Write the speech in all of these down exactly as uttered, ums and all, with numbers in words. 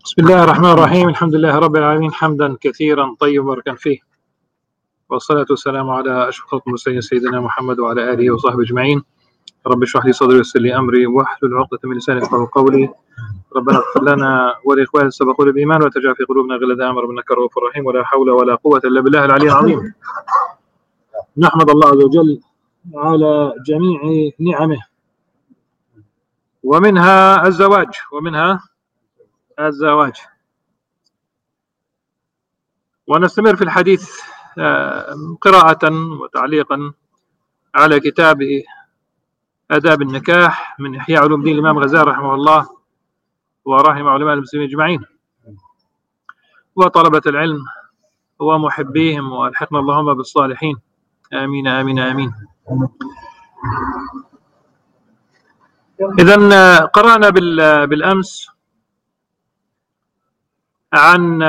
بسم الله الرحمن الرحيم. الحمد لله رب العالمين، حمدا كثيرا طيبا مباركا فيه، والصلاة والسلام على أشرف المرسلين سيدنا محمد وعلى آله وصحبه أجمعين. رب اشرح لي صدري ويسر لي أمري واحلل عقدة من لساني يفقهوا قولي. ربنا اغفر لنا ولإخواننا سبقونا بالإيمان ولا تجعل في قلوبنا غلا آمر إنك رؤوف رحيم، ولا حول ولا قوة إلا بالله العلي العظيم. نحمد الله عز وجل على جميع نعمه، ومنها الزواج ومنها الزواج ونستمر في الحديث قراءة وتعليقا على كتاب آداب النكاح من إحياء علوم الدين الإمام غزالي رحمه الله ورحم علماء المسلمين أجمعين وطلبة العلم ومحبيهم، والحقنا اللهم بالصالحين، آمين آمين آمين. إذن قرأنا بالأمس عن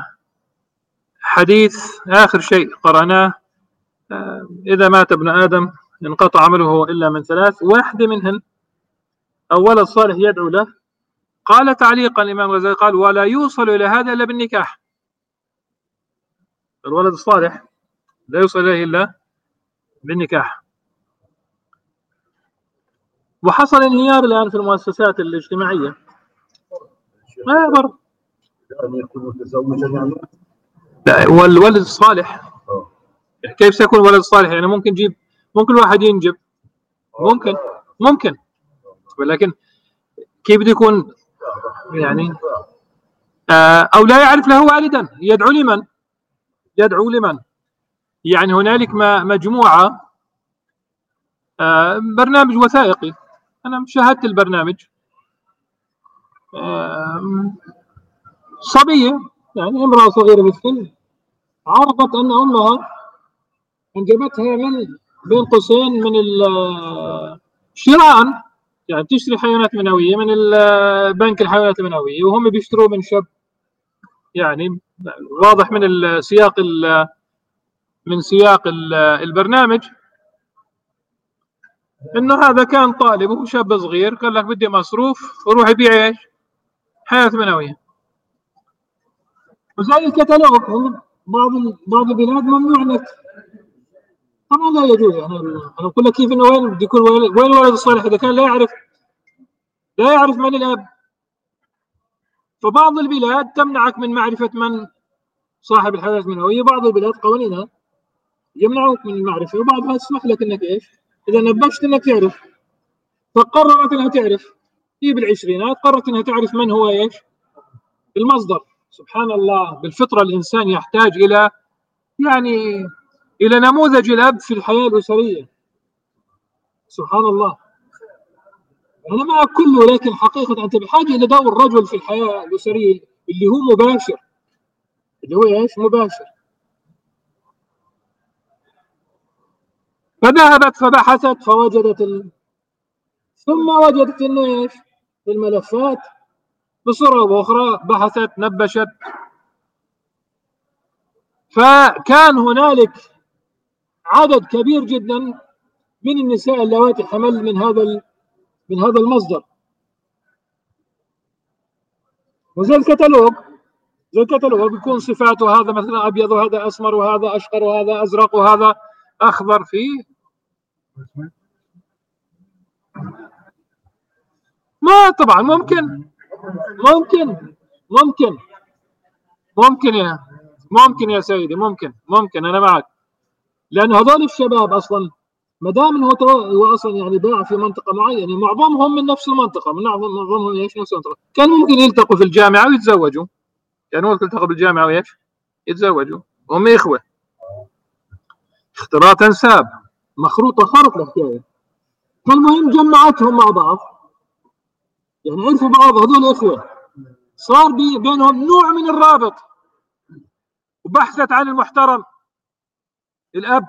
حديث آخر شيء قرأناه: إذا مات ابن آدم انقطع عمله إلا من ثلاث، واحدة منهن أو ولد صالح يدعو له. قال تعليقا الإمام الغزالي قال: ولا يوصل إلى هذا إلا بالنكاح. الولد الصالح لا يوصل إليه إلا بالنكاح. وحصل انهيار الآن في المؤسسات الاجتماعية. ما برضه لا، والولد الصالح كيف سيكون ولد صالح؟ يعني ممكن جيب ممكن واحد ينجب، ممكن ممكن ولكن كيف بده يكون يعني آه أو لا يعرف له والدا؟ يدعو لمن؟ يدعو لمن؟ يعني هنالك مجموعة آه برنامج وثائقي، أنا شاهدت البرنامج. آه صبية يعني امرأة صغيرة بالسن عرضت أن أمها أنجبتها من بين قوسين من الشيران، يعني تشتري حيوانات منوية من بنك الحيوانات المنوية، وهم بيشتروا من شاب. يعني واضح من السياق من سياق البرنامج انه هذا كان طالب وشاب صغير قال لك بدي مصروف وروح يبيع ايش؟ حيوانات منوية. وزي الكتالوج بعض بعض البلاد ممنوع انك، طبعا لا يجوز. يعني انا اقول لك كيف انه وين بده يكون وين الولد الصالح اذا كان لا يعرف لا يعرف من الاب. فبعض البلاد تمنعك من معرفة من صاحب الحيوانات المنوية، بعض البلاد قوانينها يمنعوك من المعرفة، وبعضها تسمح لك انك ايش؟ اذا نبشت انك تعرف. فقررت انها تعرف هي بالعشرينات، قررت انها تعرف من هو ايش؟ المصدر. سبحان الله، بالفطرة الانسان يحتاج الى يعني الى نموذج الاب في الحياة الاسرية. سبحان الله. أنا معك كله، لكن حقيقة أنت بحاجة إلى دور الرجل في الحياة الأسرية اللي هو مباشر، اللي هو إيش؟ مباشر. فذهبت فبحثت فوجدت ال... ثم وجدت إنه إيش؟ الملفات بصورة أخرى بحثت نبشت، فكان هنالك عدد كبير جدا من النساء اللواتي حمل من هذا ال... من هذا المصدر. وزي الكتالوج زي الكتالوج بيكون صفاته هذا مثلا أبيض وهذا أسمر وهذا أشقر وهذا أزرق وهذا أخضر. فيه ما طبعا ممكن ممكن ممكن ممكن يا ممكن يا سيدي ممكن ممكن أنا معك، لأن هذول الشباب أصلا ما دام هو هو أصلا يعني باع في منطقة معينة، معظمهم من نفس المنطقة، من معظمهم ايش نفس المنطقة، كان ممكن يلتقوا في الجامعة ويتزوجوا. يعني هو يلتقوا بالجامعة وايش؟ يتزوجوا، هم إخوة. اختلاط انساب، مخروطة خرط الحكاية. فالمهم جمعتهم مع بعض، يعني عرفوا بعض هذول إخوة، صار بينهم نوع من الرابط. وبحثت عن المحترم الأب.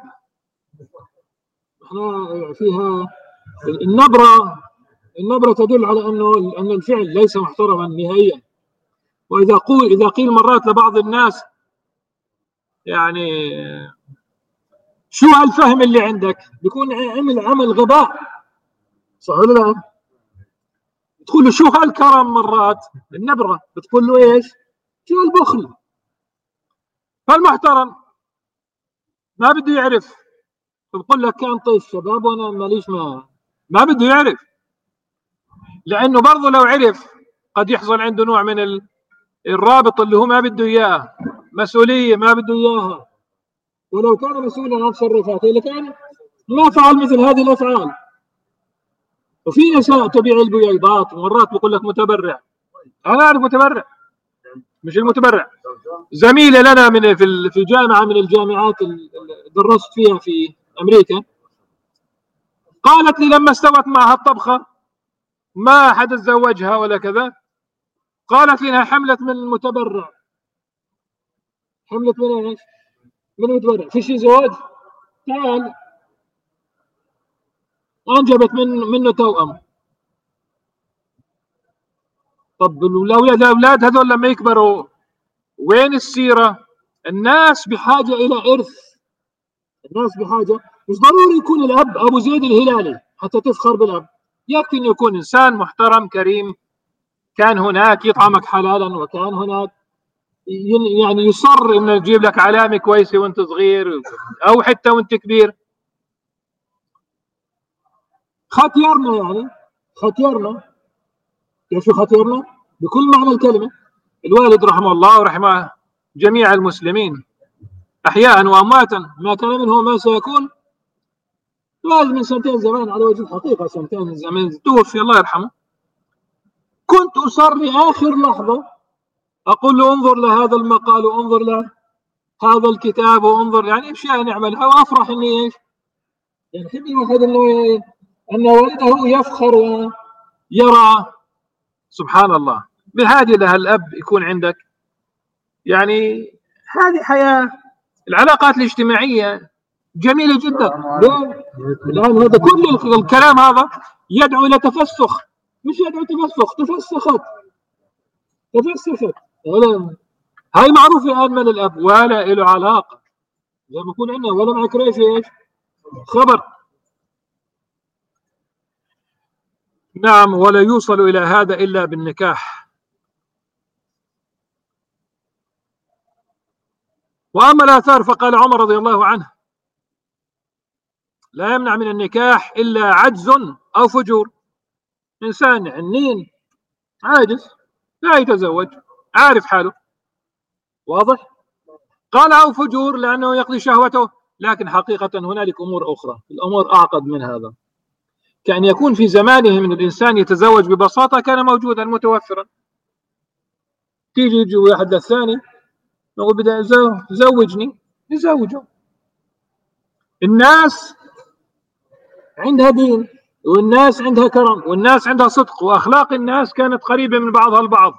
احنا فيها النبرة النبرة تدل على أنه أن الفعل ليس محترما نهائيا. وإذا قول إذا قيل مرات لبعض الناس يعني شو هالفهم اللي عندك، بيكون عمل عمل غباء، صح ولا لا؟ تقول له شو هالكرم مرات النبرة، بتقول له ايش؟ شو البخل. فالمحترم ما بده يعرف، بقول لك كان طيش شباب وانا ماليش، ما ما بده يعرف، لانه برضه لو عرف قد يحصل عنده نوع من الرابط اللي هو ما بده اياه، مسؤوليه ما بده اياها، ولو كان مسؤولا عن تصرفاته لكان ما فعل مثل هذه الافعال. وفي نساء تبيع البيضات ومرات بقول لك متبرع. انا اعرف متبرع، مش المتبرع، زميله لنا من في في جامعه من الجامعات اللي درست فيها في امريكا، قالت لي لما استوت معها الطبخه ما حد تزوجها ولا كذا، قالت لي انها حملت من المتبرع. حملت من ايش؟ من المتبرع. في شيء زواج؟ تعال، انجبت من منه توأم. طب الاولاد الاولاد هذول لما يكبروا وين السيره؟ الناس بحاجه الى ارث، الناس بحاجه، مش ضروري يكون الاب ابو زيد الهلالي حتى تفخر بالاب، يكفي انه يكون انسان محترم كريم، كان هناك يطعمك حلالا، وكان هناك يعني يصر انه يجيب لك علامه كويسه وانت صغير او حتى وانت كبير. ختيرنا يعني، ختيرنا. كيف ختيرنا؟ بكل معنى الكلمه. الوالد رحمه الله ورحمه جميع المسلمين احياء وامواتا، ما كان منه ما سيكون. الوالد من سنتين زمان على وجه الحقيقه، سنتين زمان توفي الله يرحمه. كنت اصر لاخر لحظه اقول له انظر لهذا المقال وانظر لهذا الكتاب وانظر، يعني اشياء نعملها وافرح اني ايش؟ يعني يحب الواحد انه ان والده يفخر ويرى. سبحان الله، بهذه لها الاب يكون عندك، يعني هذه حياه. العلاقات الاجتماعيه جميله جدا، لان هذا كل الكلام هذا يدعو الى تفسخ، مش يدعو تفسخ، تفسخت تفسخت. هاي معروفه الان من الاب، ولا له علاقه زي ما يكون عندنا ولا معك ريش ايش خبر. نعم، ولا يوصل الى هذا الا بالنكاح. واما الاثار فقال عمر رضي الله عنه لا يمنع من النكاح الا عجز او فجور. انسان عنين عاجز لا يتزوج، عارف حاله، واضح؟ قال او فجور لانه يقضي شهوته، لكن حقيقه هنالك امور اخرى، الامور اعقد من هذا. كان يكون في زمانه من الانسان يتزوج ببساطه كان موجودا متوفرا، تيجي يجي واحد للثاني يقول بدي زوجني، يزوجه. الناس عندها دين، والناس عندها كرم، والناس عندها صدق، واخلاق الناس كانت قريبه من بعضها البعض.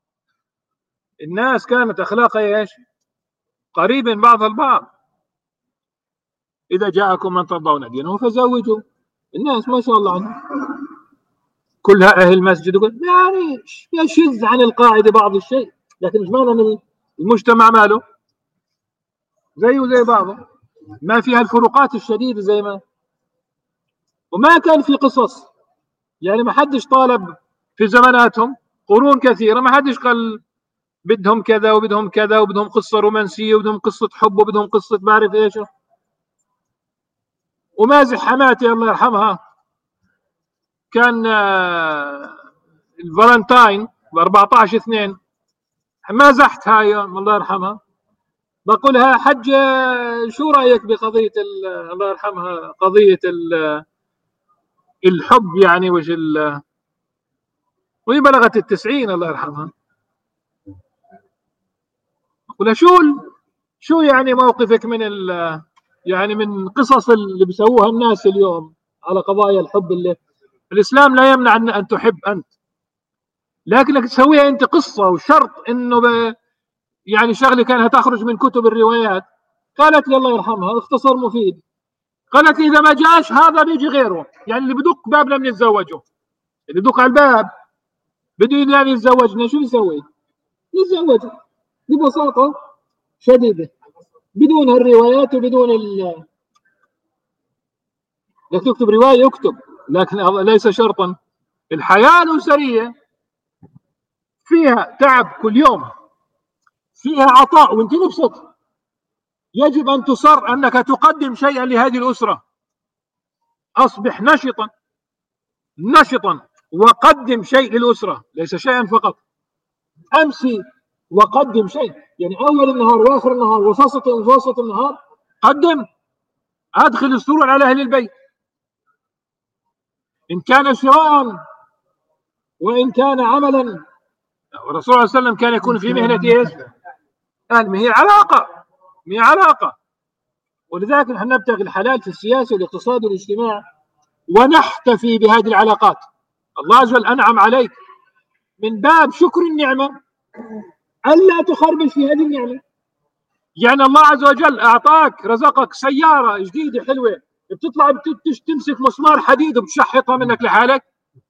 الناس كانت اخلاقها ايش؟ قريبه من بعضها البعض. اذا جاءكم من ترضون دينه فزوجوا. الناس ما شاء الله عنهم كلها اهل المسجد، يقول يعني يشذ عن القاعده بعض الشيء، لكن مش معنى المجتمع ماله زيه زي بعضه، ما فيها الفروقات الشديده زي ما. وما كان في قصص، يعني ما حدش طالب في زماناتهم قرون كثيره، ما حدش قال بدهم كذا وبدهم كذا وبدهم قصه رومانسيه وبدهم قصه حب وبدهم قصه بعرف ايش. ومازح حماتي الله يرحمها كان الفالنتاين ب أربعطعش اثنين، مازحت هاي الله يرحمها، بقولها حجة شو رأيك بقضية الله يرحمها قضية الحب يعني وش ال... وهي بلغت التسعين الله يرحمها، أقولها شو شو يعني موقفك من ال... يعني من قصص اللي بيسووها الناس اليوم على قضايا الحب، اللي الإسلام لا يمنع أن, أن تحب أنت، لكنك تسويها أنت قصة وشرط إنه ب... يعني شغله كانت تخرج من كتب الروايات. قالت لي الله يرحمها اختصار مفيد، قالت لي إذا ما جاش هذا بيجي غيره، يعني اللي بدق بابنا بنتزوجه، اللي بدق على الباب بده يعني يتزوجنا شو يسوي؟ يتزوجه ببساطة شديدة بدون الروايات وبدون ال لك تكتب رواية اكتب، لكن ليس شرطا الحياة الأسرية فيها تعب كل يوم، فيها عطاء، وانت نفسك يجب أن تصر أنك تقدم شيئا لهذه الأسرة. أصبح نشطا نشطا وقدم شيء للأسرة، ليس شيئا فقط. أمسي وقدم شيء، يعني أول النهار وآخر النهار وفسط وفسط النهار قدم، أدخل السرور على أهل البيت، إن كان شراء وإن كان عملا. والرسول صلى الله عليه وسلم كان يكون في مهنة إيش؟ هي علاقة، هي علاقة. ولذلك نحن نبتغي الحلال في السياسة والاقتصاد والاجتماع، ونحتفي بهذه العلاقات. الله عز وجل أنعم عليك، من باب شكر النعمة ألا تخربش في هذه النعمة. يعني الله عز وجل أعطاك، رزقك سيارة جديدة حلوة، بتطلع تمسك مسمار حديد وبتشحطها منك لحالك؟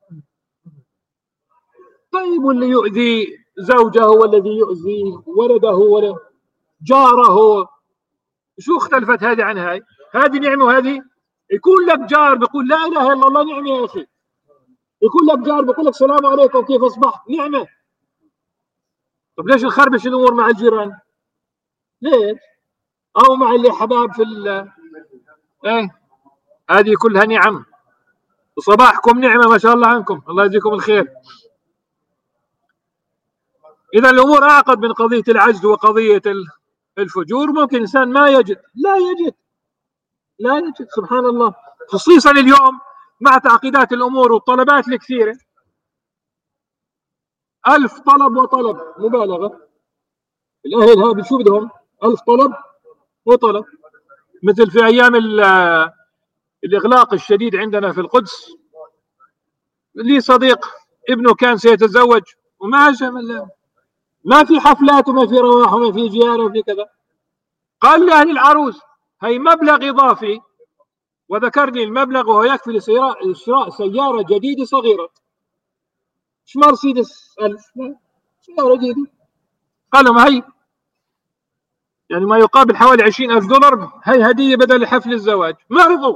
طيب واللي يؤذي زوجه والذي يؤذي ولده ولا جاره، شو اختلفت هذه عن هاي؟ هذه نعمة وهذه. يكون لك جار بيقول لا إله إلا الله، نعمة يا أخي. يكون لك جار بيقول لك السلام عليكم كيف أصبحت، نعمة. طب ليش نخربش الأمور مع الجيران؟ ليش؟ أو مع اللي حباب في ال إيه، هذه كلها نعم. وصباحكم نعمة ما شاء الله عنكم، الله يجزيكم الخير. إذا الأمور أعقد من قضية العجز وقضية الفجور. ممكن إنسان ما يجد، لا يجد لا يجد سبحان الله، خصيصا اليوم مع تعقيدات الأمور والطلبات الكثيرة. ألف طلب وطلب، مبالغة. الأهل هذا شو بدهم؟ ألف طلب وطلب. مثل في أيام الإغلاق الشديد عندنا في القدس، لي صديق ابنه كان سيتزوج وما ما في حفلات وما في رواح وما في جيارة وفي كذا. قال لأهل العروس هي مبلغ إضافي، وذكرني المبلغ وهو يكفي لشراء سيارة جديدة صغيرة، مش مرسيدس ألف، سيارة جديدة. قال لهم هي يعني ما يقابل حوالي عشرين ألف دولار، هي هدية بدل حفل الزواج. ما رضوا،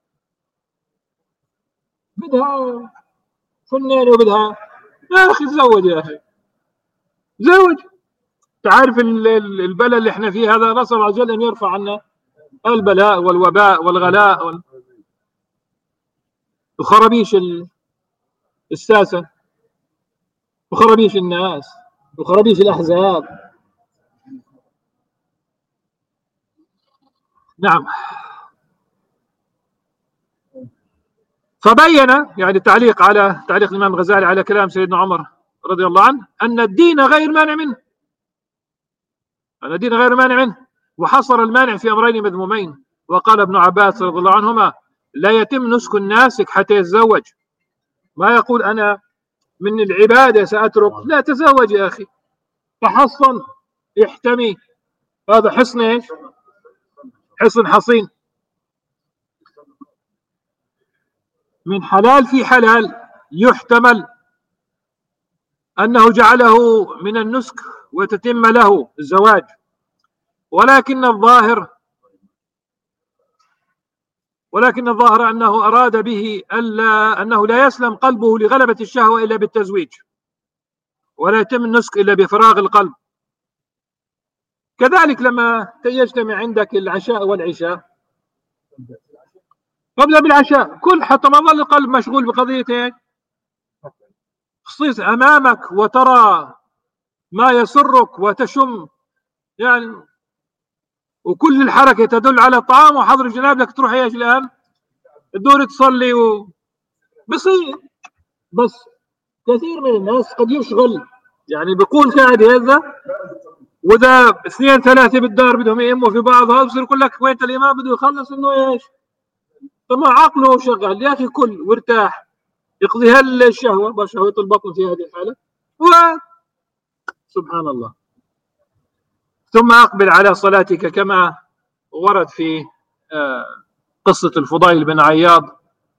بدها فنان وبدها. يا أخي تزوج يا أخي، تزوج. تعرف البلاء اللي احنا فيه هذا، نسأل الله عز وجل أن يرفع عنا البلاء والوباء والغلاء وال... وخرابيش الساسة وخرابيش الناس وخرابيش الأحزاب. نعم. فبين يعني تعليق على تعليق الإمام الغزالي على كلام سيدنا عمر رضي الله عنه أن الدين غير مانع منه، أن الدين غير مانع منه، وحصر المانع في أمرين مذمومين. وقال ابن عباس رضي الله عنهما لا يتم نسك الناسك حتى يتزوج. ما يقول أنا من العبادة سأترك، لا، تزوج يا أخي، تحصن، احتمي. هذا حصن ايش؟ حصن حصين. من حلال في حلال يحتمل أنه جعله من النسك وتتم له الزواج، ولكن الظاهر ولكن الظاهر أنه أراد به ألا أنه لا يسلم قلبه لغلبة الشهوة إلا بالتزويج، ولا يتم النسك إلا بفراغ القلب. كذلك لما يجتمع عندك العشاء والعشاء، قبل بالعشاء كل حتى ما ظل القلب مشغول بقضية خصيص أمامك، وترى ما يسرك وتشم يعني، وكل الحركة تدل على الطعام وحضر الجناب لك تروح ايش الآن تدور تصلي و... بصير. بس كثير من الناس قد يشغل، يعني بيقول قاعد هذا وإذا اثنين ثلاثة بالدار بدهم يأموا في بعض، هذا بصير يقول لك وين الإمام بده يخلص إنه ايش. طبعا عقله شغال يا أخي، كل وارتاح يقضي هالشهوة بشهوة البطن في هذه الحالة، و سبحان الله. ثم أقبل على صلاتك، كما ورد في قصة الفضيل بن عياض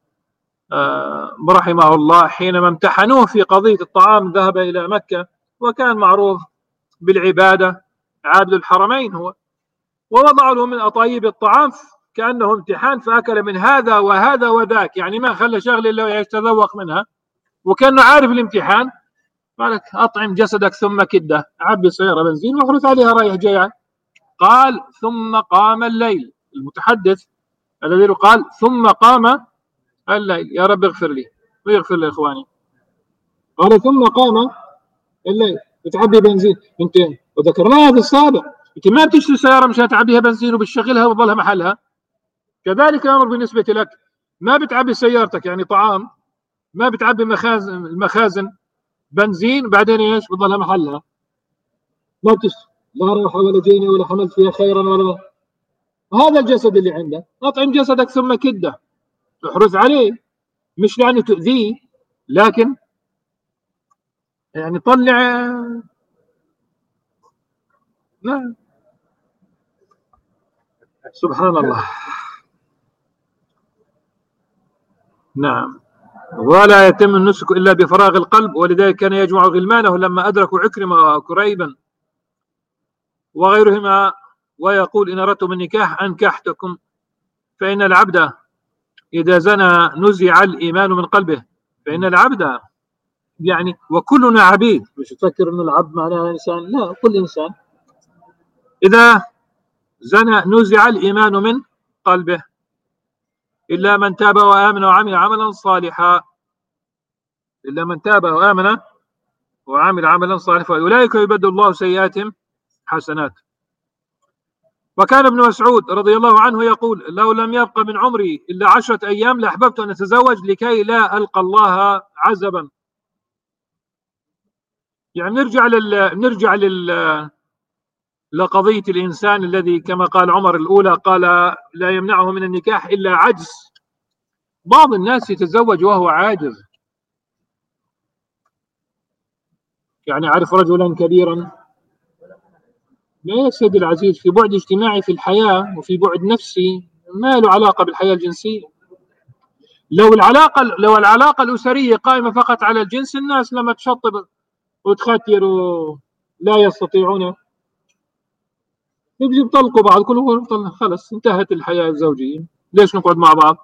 رحمه الله، حينما امتحنوه في قضية الطعام ذهب إلى مكة، وكان معروف بالعبادة، عابد الحرمين هو، ووضعوا له من أطايب الطعام كأنه امتحان، فأكل من هذا وهذا وذاك، يعني ما خلى شغله إلا يتذوق منها. وكأنه عارف الامتحان، قال لك أطعم جسدك ثم كده، عبي سيارة بنزين واحرث عليها رايح جاي. قال ثم قام الليل، المتحدث الذي قال ثم قام الليل، يا رب اغفر لي ويغفر لإخواني. قال ثم قام الليل بتعبي بنزين. انت وذكرناها في السابق، انت ما بتشتري سياره مشان تعبيها بنزين وبتشغلها وتظلها محلها. كذلك الامر بالنسبه لك، ما بتعبي سيارتك يعني طعام، ما بتعبي مخازن المخازن بنزين بعدين ايش بتظلها محلها، ما بتشتري لا روحه ولا جيني ولا حملت فيها خيرا ولا. هذا الجسد اللي عندك، اطعم جسدك ثم كده، احرص عليه، مش لانه تؤذيه، لكن يعني طلع. لا سبحان الله. نعم. ولا يتم النسك إلا بفراغ القلب، ولذلك كان يجمع غلمانه لما أدركوا عكرمة وكريبا وغيرهما ويقول إن أردتم النكاح أنكحتكم، فإن العبد إذا زنى نزع الإيمان من قلبه. فإن العبد يعني وكلنا عبيد، مش تفكر أن العبد معناه إنسان، لا، كل إنسان إذا زنى نزع الإيمان من قلبه إلا من تاب وآمن وعمل عملا صالحا، إلا من تاب وآمن وعمل عملا صالحا فأولئك يبدل الله سيئاتهم حسنات. وكان ابن مسعود رضي الله عنه يقول لو لم يبق من عمري إلا عشرة أيام لأحببت أن أتزوج لكي لا ألقى الله عزبا. يعني نرجع لل نرجع لل لقضية الإنسان الذي كما قال عمر الأولى قال لا يمنعه من النكاح إلا عجز. بعض الناس يتزوج وهو عاجز، يعني أعرف رجلا كبيرا، لا يا سيدي العزيز، في بعد اجتماعي في الحياة وفي بعد نفسي ما له علاقة بالحياة الجنسية. لو العلاقة لو العلاقة الأسرية قائمة فقط على الجنس، الناس لما تشطب وتختر لا يستطيعون يجي يطلقوا بعض، كلهم خلص انتهت الحياة الزوجية، ليش نقعد مع بعض؟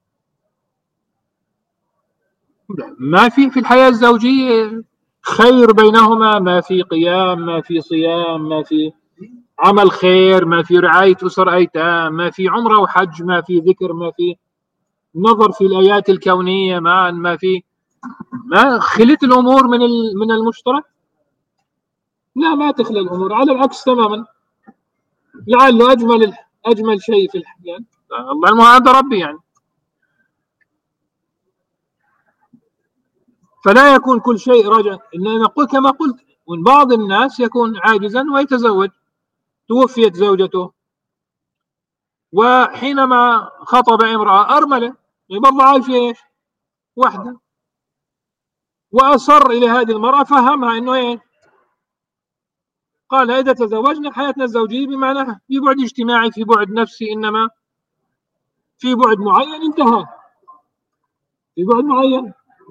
ما في في الحياة الزوجية خير بينهما، ما في قيام، ما في صيام، ما في عمل خير، ما في رعاية أسر أيتام، ما في عمرة وحج، ما في ذكر، ما في نظر في الآيات الكونية، ما ما في ما خلت الأمور من من المشترك. لا ما تخلى الأمور، على العكس تماما، لعله أجمل أجمل شيء في الحياة. الله هذا ربي يعني. فلا يكون كل شيء راجع، إن نقول كما قلت، وإن بعض الناس يكون عاجزا ويتزوج، توفيت زوجته وحينما خطب امرأة أرملة برضه عايشة ايش؟ وحده، وأصر إلى هذه المرأة، فهمها إنه ايه؟ قال إذا تزوجنا حياتنا الزوجية بمعنى في بعد اجتماعي، في بعد نفسي، إنما في بعد معين انتهى، في بعد معين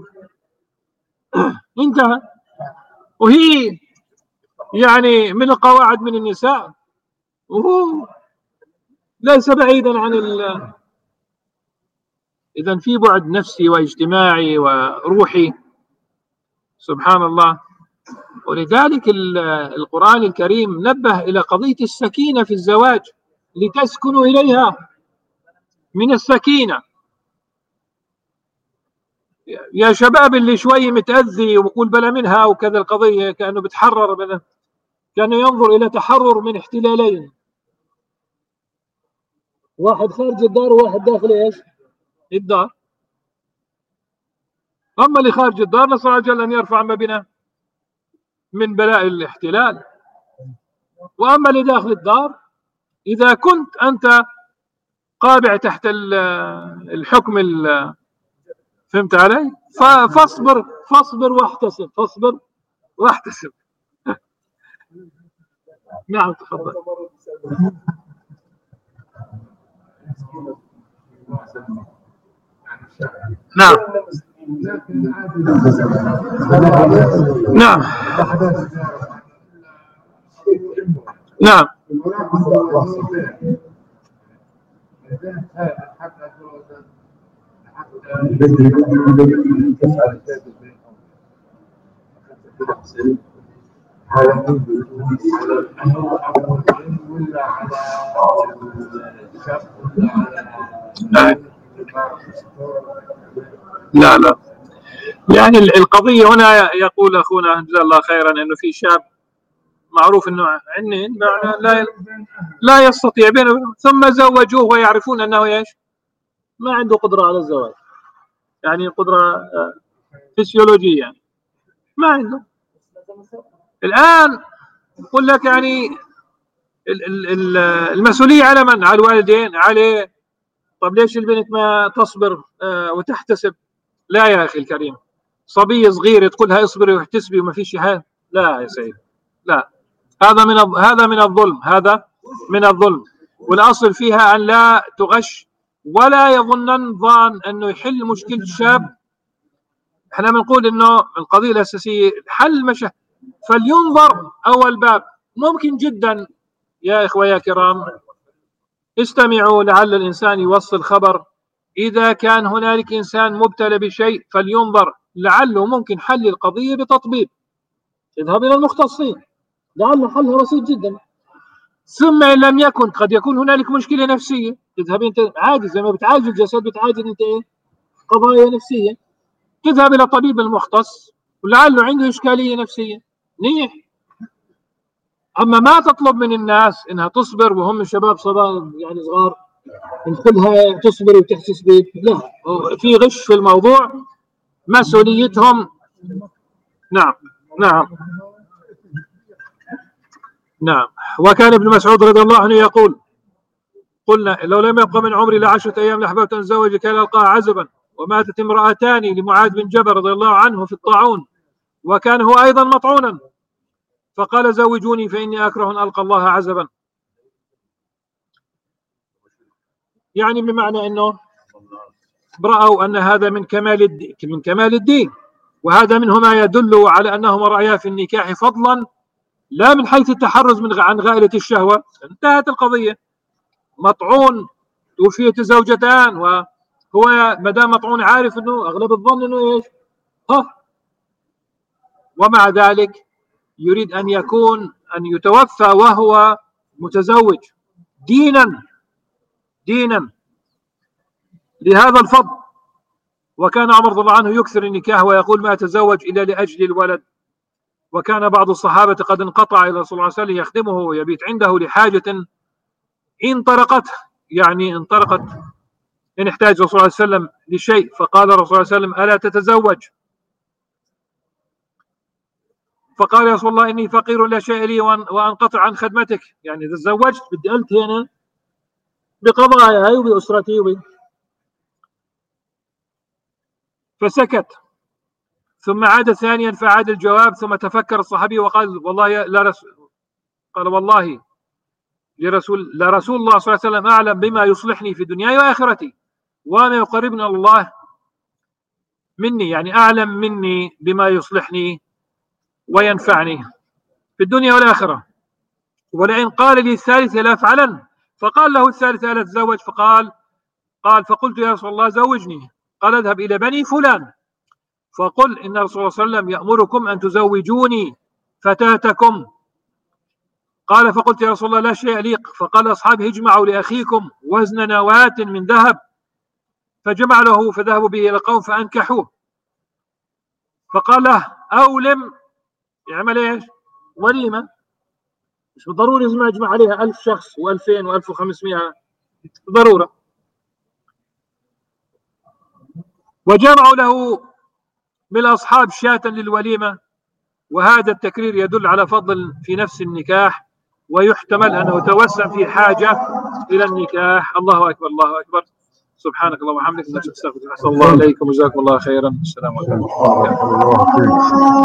انتهى. وهي يعني من القواعد من النساء، وهو ليس بعيدا عن ال إذا في بعد نفسي واجتماعي وروحي، سبحان الله. ولذلك القرآن الكريم نبه إلى قضية السكينة في الزواج لتسكنوا إليها، من السكينة. يا شباب اللي شوي متأذي وبقول بلا منها وكذا القضية، كأنه بتحرر من، كأنه ينظر إلى تحرر من احتلالين، واحد خارج الدار وواحد داخل ايش؟ الدار. أما اللي خارج الدار نسأل الله جل أن يرفع ما بنا من بلاء الاحتلال، وأما اللي داخل الدار إذا كنت أنت قابع تحت الحكم، فهمت علي؟ فاصبر فاصبر واحتسب، فاصبر واحتسب. نعم تفضل. نعم نعم نعم هذا ولا على لا لا يعني القضية هنا يقول أخونا جزاه الله خيرا أنه في شاب معروف أنه عنين لا لا يستطيع بينه ثم زوجوه ويعرفون أنه إيش ما عنده قدرة على الزواج، يعني قدرة فسيولوجية ما عنده. الآن يقول لك يعني المسؤولية على من؟ على الوالدين، عليه. طب ليش البنت ما تصبر وتحتسب؟ لا يا أخي الكريم، صبي صغير تقولها اصبري واحتسبي وما فيش حاجة؟ لا يا سيدي، لا، هذا من هذا من الظلم، هذا من الظلم. والأصل فيها أن لا تغش ولا يظنن ظان أنه يحل مشكلة الشاب. احنا بنقول أنه القضية الأساسية حل مشا فلينظر أول باب. ممكن جدا يا إخوة يا كرام استمعوا لعل الإنسان يوصل خبر. إذا كان هنالك إنسان مبتلى بشيء فلينظر، لعله ممكن حل القضية بتطبيب، اذهب إلى المختصين لعل حلها بسيط جدا. ثم إن لم يكن قد يكون هنالك مشكلة نفسية، تذهب أنت عادي زي ما بتعالج الجسد بتعالج أنت إيه قضايا نفسية، تذهب إلى طبيب المختص ولعله عنده إشكالية نفسية نيح. أما ما تطلب من الناس إنها تصبر وهم شباب صغار يعني صغار نقولها تصبر وتحسس بيك، لا، في غش في الموضوع، مسؤوليتهم. نعم نعم نعم. وكان ابن مسعود رضي الله عنه يقول: قلنا لو لم يبق من عمري لعشرة أيام لأحببت أن أتزوج كي لا ألقاها عزبا. وماتت امرأتان لمعاذ بن جبل رضي الله عنه في الطاعون، وكان هو أيضا مطعونا، فقال: زوجوني فإني أكره أن ألقى الله عزبا. يعني بمعنى أنه رأوا أن هذا من كمال الدين، من كمال الدين، وهذا منه ما يدل على أنهم رأيا في النكاح فضلا لا من حيث التحرز من عن غائلة الشهوة. انتهت القضية، مطعون توفيت زوجتان، وهو ما دام مطعون عارف انه اغلب الظن انه ايش ها، ومع ذلك يريد ان يكون ان يتوفى وهو متزوج دينا دينا لهذا الفضل. وكان عمر رضي الله عنه يكثر النكاح ويقول: ما أتزوج إلا لأجل الولد. وكان بعض الصحابة قد انقطع إلى رسول الله صلى الله عليه وسلم يخدمه ويبيت عنده لحاجة إن طرقت، يعني انطلقت إن احتاج رسول الله صلى الله عليه وسلم لشيء، فقال الرسول صلى الله عليه وسلم: ألا تتزوج؟ فقال: يا رسول الله إني فقير لا شيء لي وأنقطع عن خدمتك، يعني إذا تزوجت بدي ألتهي أنا بقضاياي وبأسرتي وب... فسكت، ثم عاد ثانيا فعاد الجواب، ثم تفكر الصحابي وقال: والله لا رسول قال والله لرسول لا رسول الله صلى الله عليه وسلم أعلم بما يصلحني في دنياي وآخرتي وما يقربنا الله مني، يعني أعلم مني بما يصلحني وينفعني في الدنيا والآخرة، ولئن قال لي الثالثة لا أفعلن. فقال له الثالثة: ألا تزوج؟ فقال قال فقلت: يا رسول الله زوجني. قال: اذهب إلى بني فلان فقل إن رسول الله صلى الله عليه وسلم يأمركم أن تزوجوني فتاتكم. قال: فقلت: يا رسول الله لا شيء يليق. فقال أصحابه: اجمعوا لأخيكم وزن نواة من ذهب، فجمع له، فذهبوا به إلى القوم فأنكحوه. فقال له: أولم، يعمل إيش؟ وليمة، مش ضروري لازم أجمع عليها ألف شخص وألفين وألف وخمسمائة، ضرورة. وجمعوا له من الأصحاب شاة للوليمة. وهذا التكرير يدل على فضل في نفس النكاح، ويحتمل أنه توسع في حاجة إلى النكاح. الله أكبر الله أكبر. سبحانك اللهم وبحمدك، نستغفرك. الله عليكم وجزاكم الله خيرا. السلام عليكم.